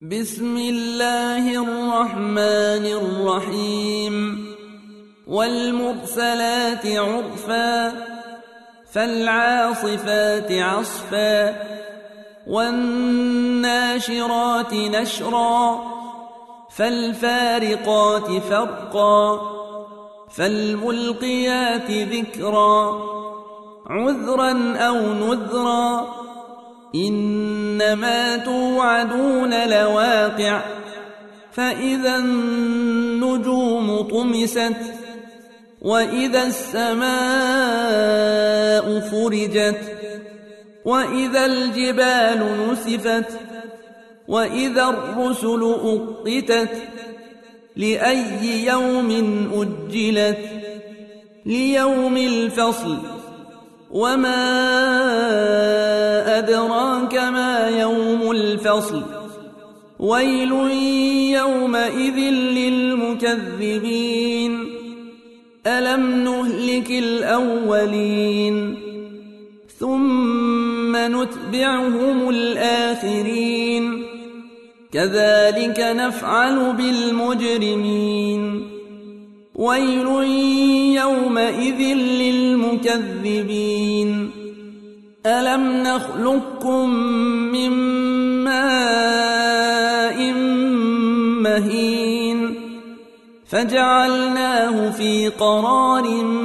بسم الله الرحمن الرحيم والمرسلات عرفا فالعاصفات عصفا والناشرات نشرا فالفارقات فرقا فالملقيات ذكرا عذرا أو نذرا إنما توعدون لواقع فإذا النجوم طمست وإذا السماء فرجت وإذا الجبال نسفت وإذا الرسل أقتت لأي يوم أجلت ليوم الفصل وما أدراك ما يوم الفصل ويل يومئذ للمكذبين ألم نهلك الأولين ثم نتبعهم الآخرين كذلك نفعل بالمجرمين ويل يومئذ للمكذبين ألم نخلقكم من ماء مهين فجعلناه في قرار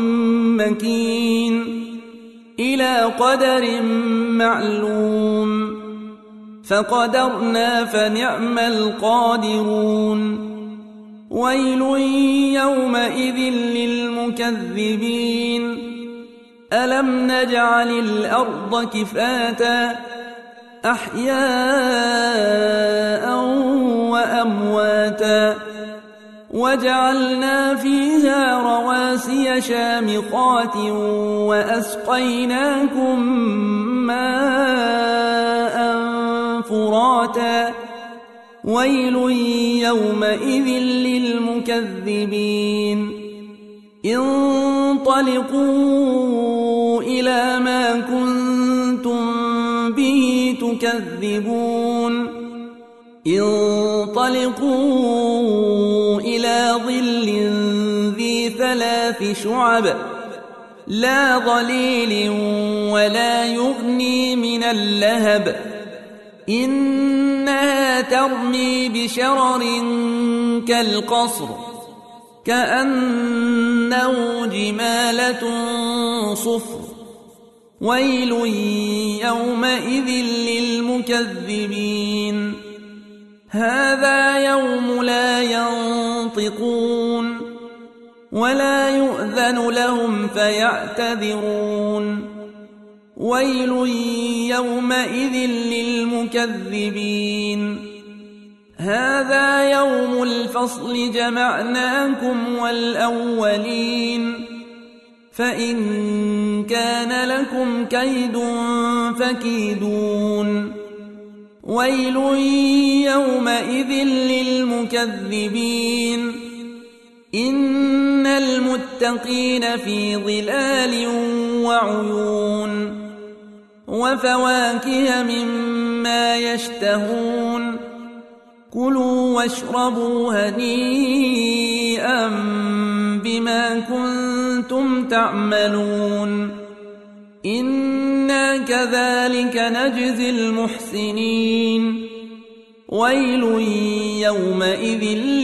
مكين إلى قدر معلوم فقدرنا فنعم القادرون ويل يومئذ للمكذبين ألم نجعل الأرض كفاتا أحياء وأمواتا وجعلنا فيها رواسي شامخات وأسقيناكم ماء فراتا ويل يومئذ للمكذبين انطلقوا إلى ما كنتم به تكذبون انطلقوا إلى ظل ذي 3 شعب لا ظليل ولا يغني من اللهب إنها ترمي بشرر كالقصر كأنه جمالة صفر ويل يومئذ للمكذبين هذا يوم لا ينطقون ولا يؤذن لهم فيعتذرون ويل يومئذ للمكذبين هذا يوم الفصل جمعناكم والأولين فإن كان لكم كيد فكيدون ويل يومئذ للمكذبين إن المتقين في ظلال وعيون وفواكه مما يشتهون كلوا واشربوا هنيئا بما كنتم تعملون إنا كذلك نجزي المحسنين ويل يومئذ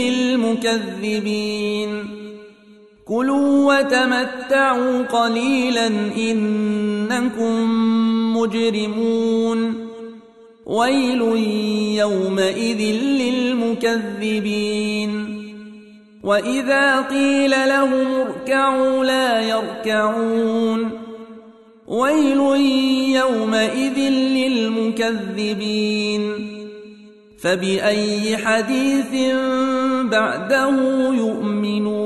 للمكذبين كلوا وتمتعوا قليلا إنكم مجرمون ويل يومئذ للمكذبين وإذا قيل لهم اركعوا لا يركعون ويل يومئذ للمكذبين فبأي حديث بعده يؤمنون